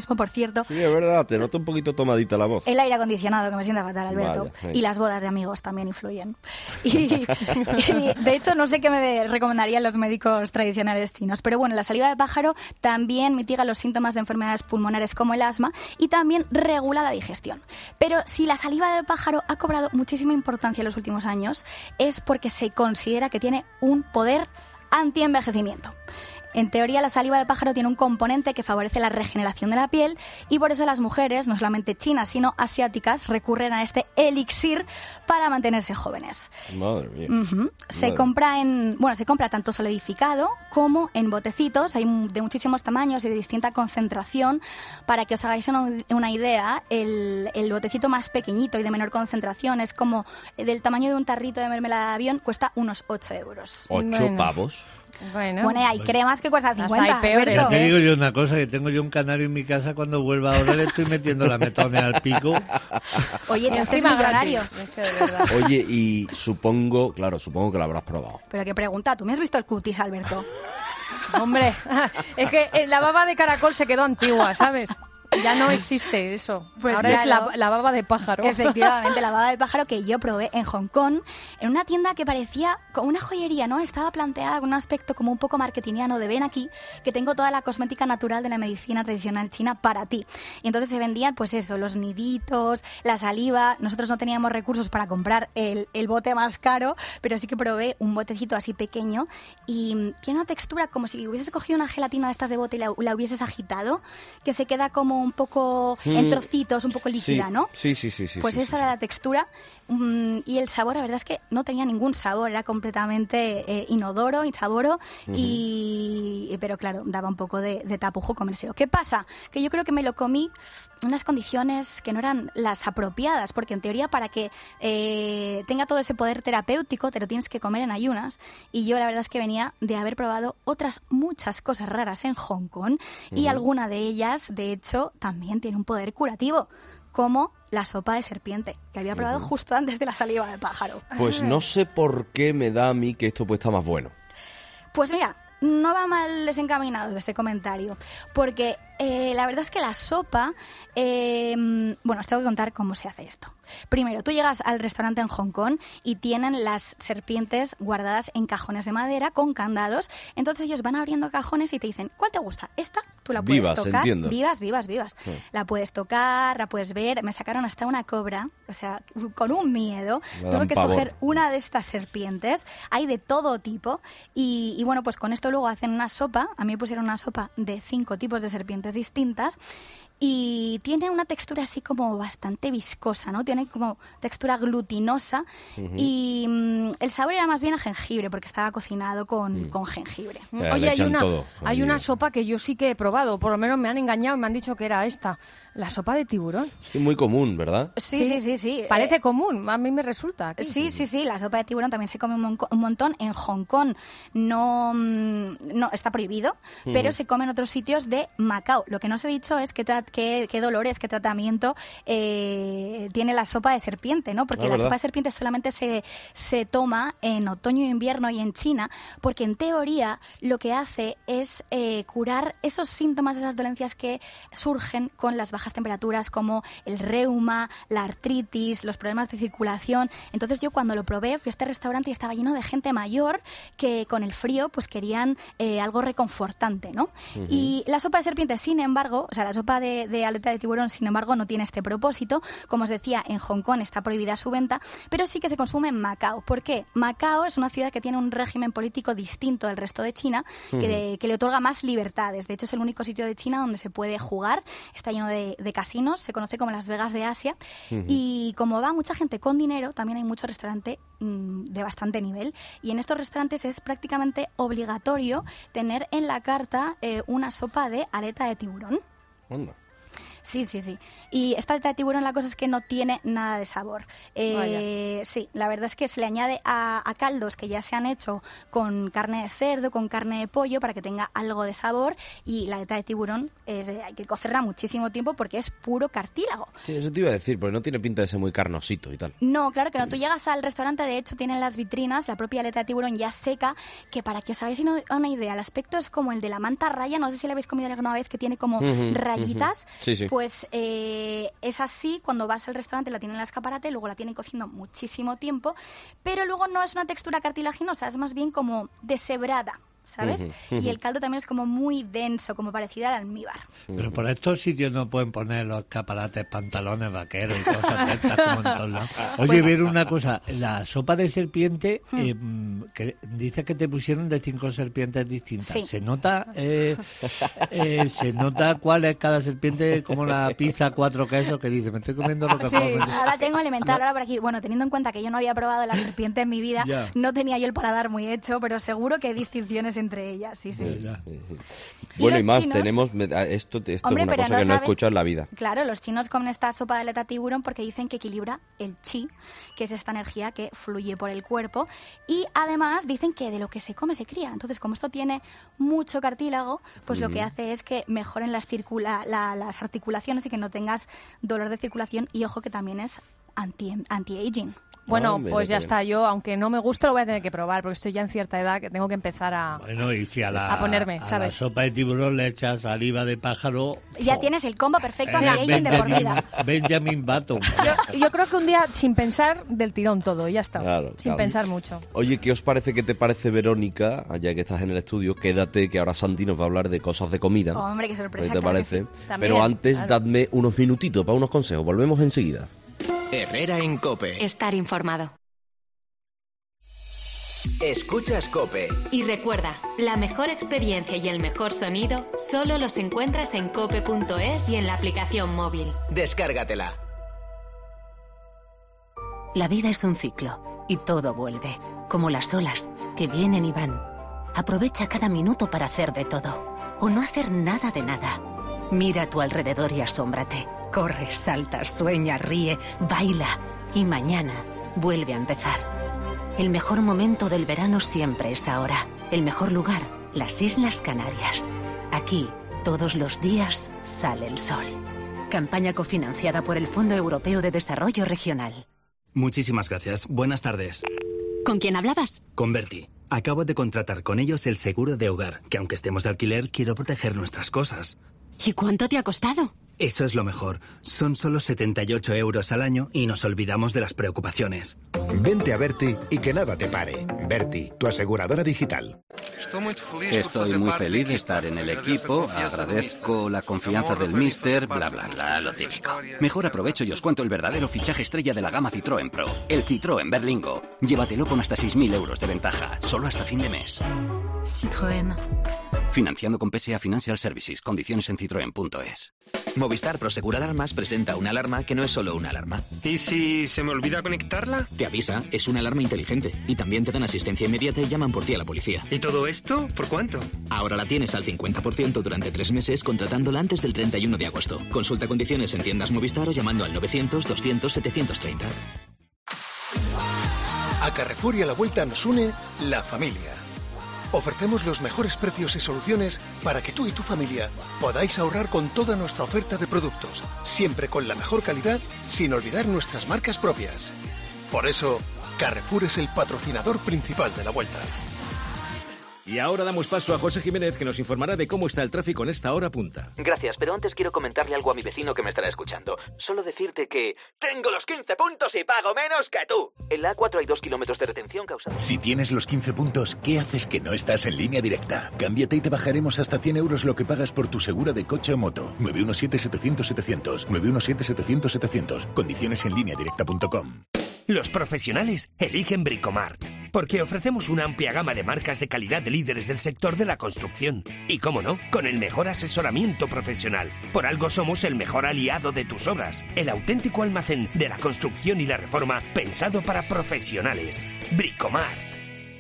cierto. Sí, es verdad, te noto un poquito tomadita la voz. El aire acondicionado, que me sienta fatal, Alberto. Vaya, sí. Y las bodas de amigos también influyen. Y de hecho, no sé qué me recomendarían los médicos tradicionales chinos. Pero bueno, la saliva de pájaro también mitiga los síntomas de enfermedades pulmonares como el asma y también regula la digestión. Pero si la saliva de pájaro ha cobrado muchísima importancia en los últimos años, es porque se considera que tiene un poder anti-envejecimiento. En teoría, la saliva de pájaro tiene un componente que favorece la regeneración de la piel y por eso las mujeres, no solamente chinas, sino asiáticas, recurren a este elixir para mantenerse jóvenes. Madre mía. Se compra tanto solidificado como en botecitos, hay de muchísimos tamaños y de distinta concentración. Para que os hagáis una idea, el botecito más pequeñito y de menor concentración es como del tamaño de un tarrito de mermelada de avión, cuesta unos 8 euros. ¿8 pavos? Bueno, hay cremas que cuestan 50. Hay peores. Ya te digo yo una cosa, que tengo yo un canario en mi casa, cuando vuelva ahora le estoy metiendo la metone al pico. Oye, te haces millonario. Oye, y supongo que lo habrás probado. Pero qué pregunta, ¿tú me has visto el cutis, Alberto? Hombre, es que la baba de caracol se quedó antigua, ¿sabes? Ya no existe eso. Pues ahora claro, es la baba de pájaro. Efectivamente, la baba de pájaro que yo probé en Hong Kong, en una tienda que parecía como una joyería, ¿no? Estaba planteada con un aspecto como un poco marketingiano de ven aquí, que tengo toda la cosmética natural de la medicina tradicional china para ti. Y entonces se vendían, pues eso, los niditos, la saliva. Nosotros no teníamos recursos para comprar el bote más caro, pero sí que probé un botecito así pequeño y tiene una textura como si hubieses cogido una gelatina de estas de bote y la hubieses agitado, que se queda como un poco en trocitos, un poco líquida, sí, ¿no? Sí. Pues esa era la textura y el sabor, la verdad es que no tenía ningún sabor, era completamente inodoro, insaboro, pero claro, daba un poco de tapujo comérselo. ¿Qué pasa? Que yo creo que me lo comí en unas condiciones que no eran las apropiadas, porque en teoría para que tenga todo ese poder terapéutico te lo tienes que comer en ayunas, y yo la verdad es que venía de haber probado otras muchas cosas raras en Hong Kong y alguna de ellas, de hecho, también tiene un poder curativo, como la sopa de serpiente, que había probado justo antes de la saliva de pájaro. Pues no sé por qué me da a mí que esto puede estar más bueno. Pues mira, no va mal desencaminado este comentario, porque la verdad es que la sopa, os tengo que contar cómo se hace esto. Primero, tú llegas al restaurante en Hong Kong y tienen las serpientes guardadas en cajones de madera con candados. Entonces ellos van abriendo cajones y te dicen, ¿cuál te gusta? Esta, tú la puedes tocar. Entiendo. Vivas. Sí. La puedes tocar, la puedes ver. Me sacaron hasta una cobra, o sea, con un miedo. Tuve que escoger una de estas serpientes. Hay de todo tipo. Y bueno, pues con esto luego hacen una sopa. A mí me pusieron una sopa de 5 tipos de serpientes distintas. Y tiene una textura así como bastante viscosa, ¿no? Tiene como textura glutinosa y el sabor era más bien a jengibre porque estaba cocinado con jengibre. Oye, hay una sopa que yo sí que he probado, por lo menos me han engañado y me han dicho que era esta, la sopa de tiburón. Es muy común, ¿verdad? Sí. Parece común, a mí me resulta. Sí, la sopa de tiburón también se come un montón. En Hong Kong no está prohibido, pero se come en otros sitios de Macao. Lo que no os he dicho es qué dolores, qué tratamiento tiene la sopa de serpiente, ¿no? Porque la sopa de serpiente solamente se toma en otoño e invierno y en China, porque en teoría lo que hace es curar esos síntomas, esas dolencias que surgen con las bajas temperaturas, como el reuma, la artritis, los problemas de circulación. Entonces yo cuando lo probé fui a este restaurante y estaba lleno de gente mayor que con el frío pues querían algo reconfortante, ¿no? Y la sopa de serpiente, sin embargo, o sea, la sopa de aleta de tiburón, sin embargo, no tiene este propósito. Como os decía, en Hong Kong está prohibida su venta, pero sí que se consume en Macao. ¿Por qué? Macao es una ciudad que tiene un régimen político distinto del resto de China, que le otorga más libertades. De hecho, es el único sitio de China donde se puede jugar. Está lleno de casinos, se conoce como Las Vegas de Asia. Y como va mucha gente con dinero, también hay mucho restaurante de bastante nivel. Y en estos restaurantes es prácticamente obligatorio tener en la carta una sopa de aleta de tiburón. Onda. Sí. Y esta aleta de tiburón, la cosa es que no tiene nada de sabor. Sí, la verdad es que se le añade a caldos que ya se han hecho con carne de cerdo, con carne de pollo, para que tenga algo de sabor. Y la aleta de tiburón hay que cocerla muchísimo tiempo porque es puro cartílago. Sí, eso te iba a decir, porque no tiene pinta de ser muy carnosito y tal. No, claro que no. Tú llegas al restaurante, de hecho tienen las vitrinas la propia aleta de tiburón ya seca, que para que os hagáis una idea, el aspecto es como el de la manta raya. No sé si la habéis comido alguna vez, que tiene como rayitas. Sí. Pues es así, cuando vas al restaurante la tienen en el escaparate, luego la tienen cociendo muchísimo tiempo, pero luego no es una textura cartilaginosa, es más bien como deshebrada, ¿sabes? Y el caldo también es como muy denso, como parecido al almíbar. Pero por estos sitios no pueden poner los escaparates, pantalones vaqueros y cosas de estas como en todos lados. Oye, ver una cosa, la sopa de serpiente, que dice que te pusieron de 5 serpientes distintas. Sí. ¿Se nota cuál es cada serpiente, como la pizza 4 quesos que dice, me estoy comiendo lo que Sí, como? ahora tengo alimentar, ahora por aquí. Bueno, teniendo en cuenta que yo no había probado la serpiente en mi vida, Ya. no tenía yo el paladar muy hecho, pero seguro que hay distinciones entre ellas, sí. Bueno, y los más, chinos- tenemos... Esto Hombre, es una pero cosa no que no he sabes- escuchado en la vida. Claro, los chinos comen esta sopa de aleta tiburón porque dicen que equilibra el chi, que es esta energía que fluye por el cuerpo, y además dicen que de lo que se come se cría. Entonces, como esto tiene mucho cartílago, pues lo que hace es que mejoren las articulaciones y que no tengas dolor de circulación, y ojo que también es anti-aging. Bueno, mira pues ya qué está. Yo, aunque no me gusta, lo voy a tener que probar, porque estoy ya en cierta edad que tengo que empezar a... Bueno, y si a ponerme, la ¿sabes? sopa de tiburón le echas saliva de pájaro... Ya tienes el combo perfecto eres anti-aging de por vida. Benjamin Button. Yo creo que un día, sin pensar, del tirón todo, y ya está. Claro, sin claro. pensar mucho. Oye, ¿qué os parece que te parece, Verónica? Ya que estás en el estudio, quédate, que ahora Santi nos va a hablar de cosas de comida. Hombre, qué sorpresa. ¿Qué te claro que parece? sí. También, Pero antes, claro. dadme unos minutitos para unos consejos. Volvemos enseguida. Herrera en COPE. Estar informado. Escuchas COPE. Y recuerda, la mejor experiencia y el mejor sonido solo los encuentras en cope.es y en la aplicación móvil. Descárgatela. La vida es un ciclo y todo vuelve, como las olas, que vienen y van. Aprovecha cada minuto para hacer de todo, o no hacer nada de nada. Mira a tu alrededor y asómbrate. Corre, salta, sueña, ríe, baila. Y mañana vuelve a empezar. El mejor momento del verano siempre es ahora. El mejor lugar, las Islas Canarias. Aquí, todos los días, sale el sol. Campaña cofinanciada por el Fondo Europeo de Desarrollo Regional. Muchísimas gracias. Buenas tardes. ¿Con quién hablabas? Con Berti. Acabo de contratar con ellos el seguro de hogar, que aunque estemos de alquiler, quiero proteger nuestras cosas. ¿Y cuánto te ha costado? Eso es lo mejor. Son solo 78 euros al año y nos olvidamos de las preocupaciones. Vente a Berti y que nada te pare. Berti, tu aseguradora digital. Estoy muy feliz de estar en el equipo, agradezco la confianza del míster, bla bla bla, lo típico. Mejor aprovecho y os cuento el verdadero fichaje estrella de la gama Citroën Pro, el Citroën Berlingo. Llévatelo con hasta 6.000 euros de ventaja, solo hasta fin de mes. Citroën. Financiando con PSA Financial Services, condiciones en citroen.es. Movistar Prosegur Alarmas presenta una alarma que no es solo una alarma. ¿Y si se me olvida conectarla? Te avisa, es una alarma inteligente. Y también te dan asistencia inmediata y llaman por ti a la policía. ¿Y todo esto? ¿Por cuánto? Ahora la tienes al 50% durante 3 meses contratándola antes del 31 de agosto. Consulta condiciones en tiendas Movistar o llamando al 900-200-730. A Carrefour y a la vuelta nos une la familia. Ofrecemos los mejores precios y soluciones para que tú y tu familia podáis ahorrar con toda nuestra oferta de productos, siempre con la mejor calidad, sin olvidar nuestras marcas propias. Por eso, Carrefour es el patrocinador principal de la vuelta. Y ahora damos paso a José Jiménez, que nos informará de cómo está el tráfico en esta hora punta. Gracias, pero antes quiero comentarle algo a mi vecino que me estará escuchando. Solo decirte que... ¡tengo los 15 puntos y pago menos que tú! En la A4 hay 2 kilómetros de retención causada... Si tienes los 15 puntos, ¿qué haces que no estás en línea directa? Cámbiate y te bajaremos hasta 100 euros lo que pagas por tu segura de coche o moto. 917-700-700. 917-700-700. Condiciones en lineadirecta.com. Los profesionales eligen Bricomart, porque ofrecemos una amplia gama de marcas de calidad de líderes del sector de la construcción. Y cómo no, con el mejor asesoramiento profesional. Por algo somos el mejor aliado de tus obras, el auténtico almacén de la construcción y la reforma pensado para profesionales. Bricomart.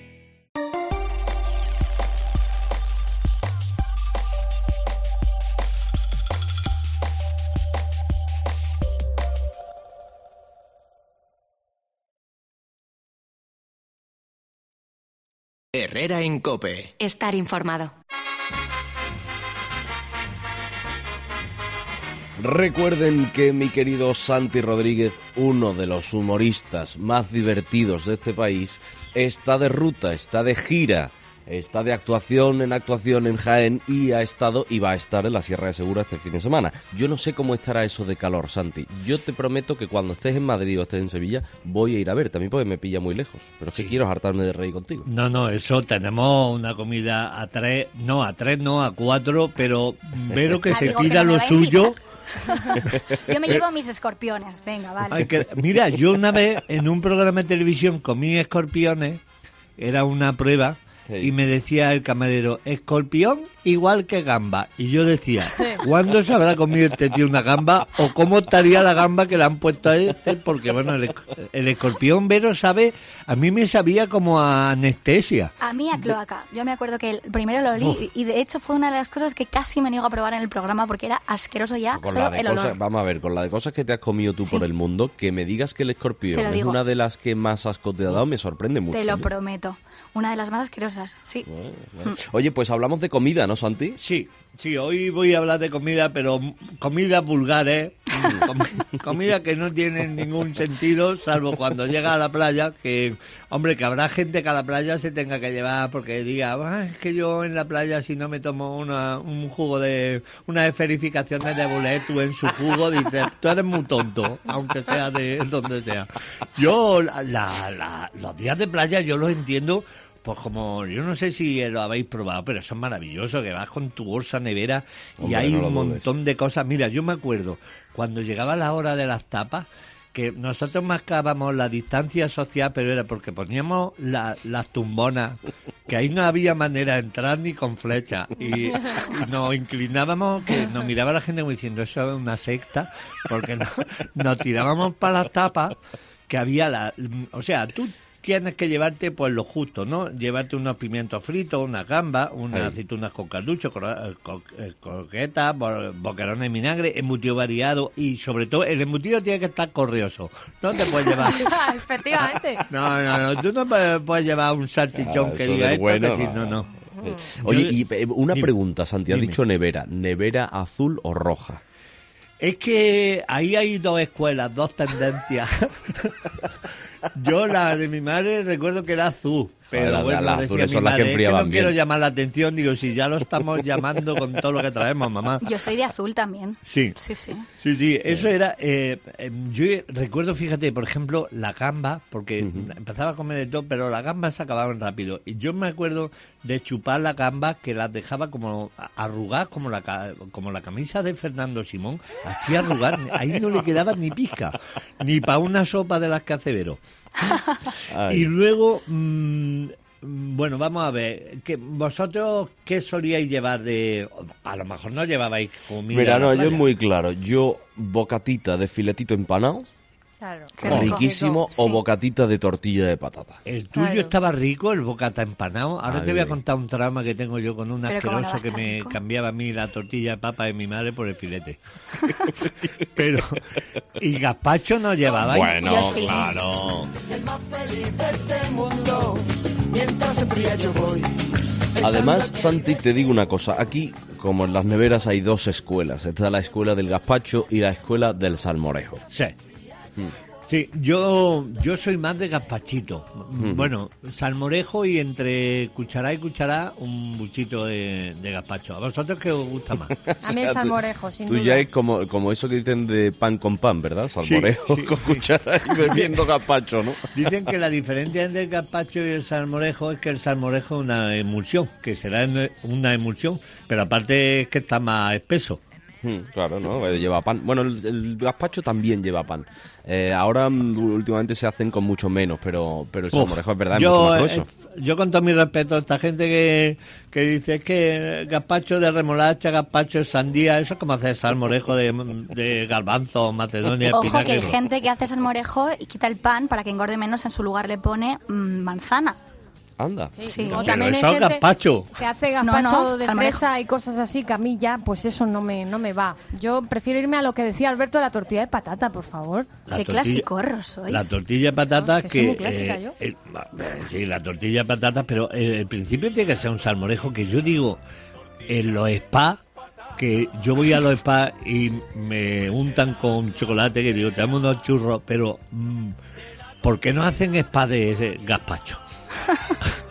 Herrera en COPE. Estar informado. Recuerden que mi querido Santi Rodríguez, uno de los humoristas más divertidos de este país, está de ruta, está de gira está de actuación en Jaén y va a estar en la Sierra de Segura este fin de semana. Yo no sé cómo estará eso de calor, Santi. Yo te prometo que cuando estés en Madrid o estés en Sevilla voy a ir a ver, también porque me pilla muy lejos, pero sí quiero hartarme de reír contigo. No, eso tenemos una comida a 4, pero Vero que se pida lo suyo. Yo me llevo mis escorpiones, venga, vale. Mira, yo una vez en un programa de televisión comí escorpiones, era una prueba, y me decía el camarero, escorpión igual que gamba. Y yo decía, ¿cuándo se habrá comido este tío una gamba? ¿O cómo estaría la gamba que le han puesto a este? Porque bueno, el escorpión, Vero, sabe, a mí me sabía como a anestesia. A mí a cloaca. Yo me acuerdo que primero lo olí y de hecho fue una de las cosas que casi me niego a probar en el programa porque era asqueroso ya, solo el olor. Vamos a ver, con la de cosas que te has comido tú por el mundo, que me digas que el escorpión es una de las que más asco te ha dado, me sorprende mucho. Te lo prometo. Una de las más asquerosas, sí. Bueno. Oye, pues hablamos de comida, ¿no, Santi? Sí, hoy voy a hablar de comida, pero comida vulgar, ¿eh? Comida que no tiene ningún sentido, salvo cuando llega a la playa, que, hombre, que habrá gente que a la playa se tenga que llevar porque diga, es que yo en la playa si no me tomo un jugo de, unas esferificaciones de bolet, tú en su jugo dices, tú eres muy tonto, aunque sea de donde sea. Yo, los días de playa yo los entiendo. Pues como, yo no sé si lo habéis probado, pero eso es maravilloso, que vas con tu bolsa nevera y hay un montón de cosas. Mira, yo me acuerdo, cuando llegaba la hora de las tapas, que nosotros marcábamos la distancia social, pero era porque poníamos las tumbonas, que ahí no había manera de entrar ni con flecha, y nos inclinábamos, que nos miraba la gente como diciendo, eso es una secta, porque nos tirábamos para las tapas, que había o sea, tú tienes que llevarte pues lo justo, ¿no? Llevarte unos pimientos fritos, una gamba, unas aceitunas con calducho, croquetas, boquerones de vinagre, embutido variado y sobre todo el embutido tiene que estar corrioso. No te puedes llevar... Efectivamente. No, tú no puedes llevar un salchichón que diga esto, bueno, que si no. Oye, y una pregunta, Santi, has dicho ¿nevera azul o roja? Es que ahí hay dos escuelas, dos tendencias. Yo, la de mi madre, recuerdo que era azul. Pero bueno, las azules son las que enfriaban no bien. Quiero llamar la atención, digo, si ya lo estamos llamando con todo lo que traemos, mamá. Yo soy de azul también. Sí, eso era... yo recuerdo, fíjate, por ejemplo, la gamba, porque empezaba a comer de todo, pero las gambas se acababan rápido. Y yo me acuerdo de chupar la gamba que las dejaba como arrugadas, como la camisa de Fernando Simón, así arrugar, ahí no le quedaba ni pizca, ni para una sopa de las que hace Vero. Y luego, bueno, vamos a ver, ¿vosotros qué solíais llevar de...? A lo mejor no llevabais comida. Mira, no, yo es muy claro, yo bocatita de filetito empanado, claro, riquísimo, rico, o bocatita de tortilla de patata. El tuyo estaba rico, el bocata empanado. Ahora te voy a contar un trauma que tengo yo con un asqueroso que me cambiaba a mí la tortilla de papa de mi madre por el filete. Pero, ¿y gazpacho no llevabais? Bueno, claro. El más feliz de este mundo, mientras se fría yo voy. Además, Santi, te digo una cosa, aquí, como en las neveras, hay dos escuelas. Está la escuela del gazpacho y la escuela del salmorejo. Sí. Sí, yo soy más de gazpachito. Bueno, salmorejo y entre cuchará y cuchará un buchito de gazpacho. ¿A vosotros qué os gusta más? A mí el salmorejo, sin duda. Tú ya es como eso que dicen de pan con pan, ¿verdad? Salmorejo con cuchara y bebiendo gazpacho, ¿no? Dicen que la diferencia entre el gazpacho y el salmorejo es que el salmorejo es una emulsión, que será una emulsión, pero aparte es que está más espeso. Claro, ¿no? Lleva pan. Bueno, el gazpacho también lleva pan. Ahora últimamente se hacen con mucho menos, pero el salmorejo es verdad, es mucho más grueso. Yo con todo mi respeto a esta gente que dice que gazpacho de remolacha, gazpacho de sandía, eso es como hacer salmorejo de garbanzo, macedonia, Ojo, espinaca. que hay gente que hace salmorejo y quita el pan para que engorde menos, en su lugar le pone manzana. Anda. Sí. O también hay eso es gente gazpacho. que hace gazpacho de salmorejo. fresa y cosas así, que a mí ya, pues eso no me va. Yo prefiero irme a lo que decía Alberto, de la tortilla de patata, por favor. Qué clasicorros sois. La tortilla de patatas que soy muy clásica yo. Sí, la tortilla de patatas, pero el principio tiene que ser un salmorejo, que yo digo, en los spas, que yo voy a los spas y me untan con chocolate, que digo, tenemos unos churros, pero ¿por qué no hacen spa de ese gazpacho?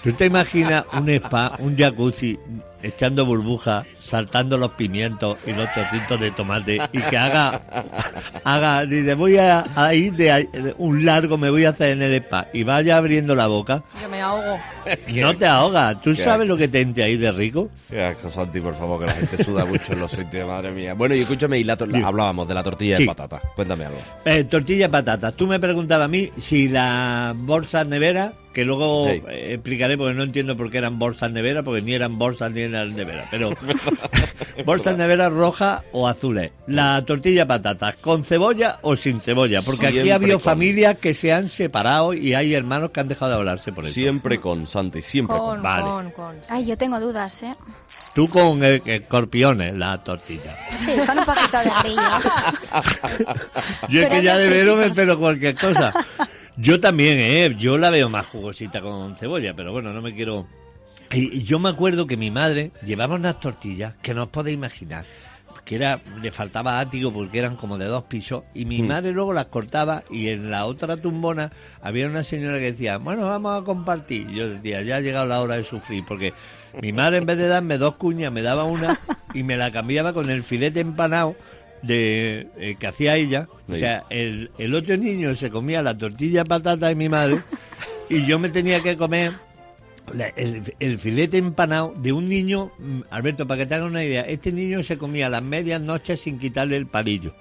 ¿Tú te imaginas un spa, un jacuzzi, echando burbujas, saltando los pimientos y los trocitos de tomate y que haga, dice, voy a ir de un largo, me voy a hacer en el spa y vaya abriendo la boca? Yo me ahogo. No te ahogas. ¿Tú sabes lo que te entre ahí de rico? Qué asco, Santi, por favor, que la gente suda mucho en los sitios, madre mía. Bueno, y escúchame, y hablábamos de la tortilla de patata. Cuéntame algo. Tortilla de patatas. Tú me preguntabas a mí si las bolsas neveras, que luego explicaré porque no entiendo por qué eran bolsas neveras, porque ni eran bolsas ni eran neveras, pero bolsas neveras rojas o azules. La tortilla de patatas, ¿con cebolla o sin cebolla? Porque aquí ha habido familias que se han separado y hay hermanos que han dejado de hablarse por eso. Siempre con, Santi, siempre con. Vale. Ay, yo tengo dudas, ¿eh? Tú con escorpiones, la tortilla. Sí, con un poquito de brillo. Yo es que ya de veros me espero cualquier cosa. Yo también, yo la veo más jugosita con cebolla, pero bueno, no me quiero... Y yo me acuerdo que mi madre llevaba unas tortillas que no os podéis imaginar, que le faltaba ático porque eran como de 2 pisos, y mi madre luego las cortaba y en la otra tumbona había una señora que decía, bueno, vamos a compartir. Y yo decía, ya ha llegado la hora de sufrir, porque mi madre en vez de darme 2 cuñas me daba una y me la cambiaba con el filete empanado que hacía ella. O sea, el otro niño se comía la tortilla de patata de mi madre y yo me tenía que comer el filete empanado de un niño. Alberto, para que te hagas una idea, este niño se comía las medias noches sin quitarle el palillo.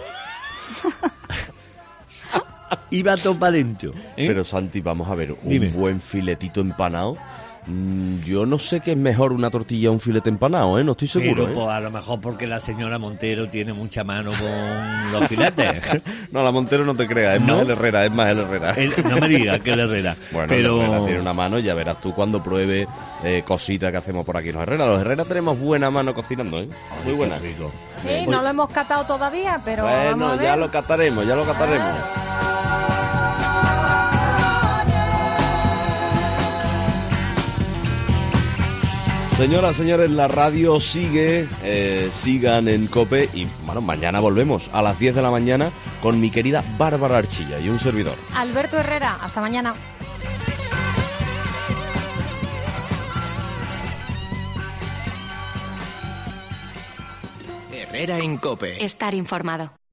Iba todo para adentro, ¿eh? Pero Santi, vamos a ver, Dime. un buen filetito empanado. Yo no sé qué es mejor, una tortilla o un filete empanado, ¿eh? No estoy seguro. Pero, pues, a lo mejor porque la señora Montero tiene mucha mano con los filetes. No, la Montero no te creas, es más el Herrera, No me digas que el Herrera. Bueno, pero... el Herrera tiene una mano, ya verás tú cuando pruebe cositas que hacemos por aquí los Herrera. Los Herrera tenemos buena mano cocinando, ¿eh? Muy buena. Sí, no lo hemos catado todavía, pero bueno, vamos a ver. ya lo cataremos. Señoras, señores, la radio sigue, sigan en COPE y bueno, mañana volvemos a las 10 de la mañana con mi querida Bárbara Archilla y un servidor. Alberto Herrera, hasta mañana. Herrera en COPE. Estar informado.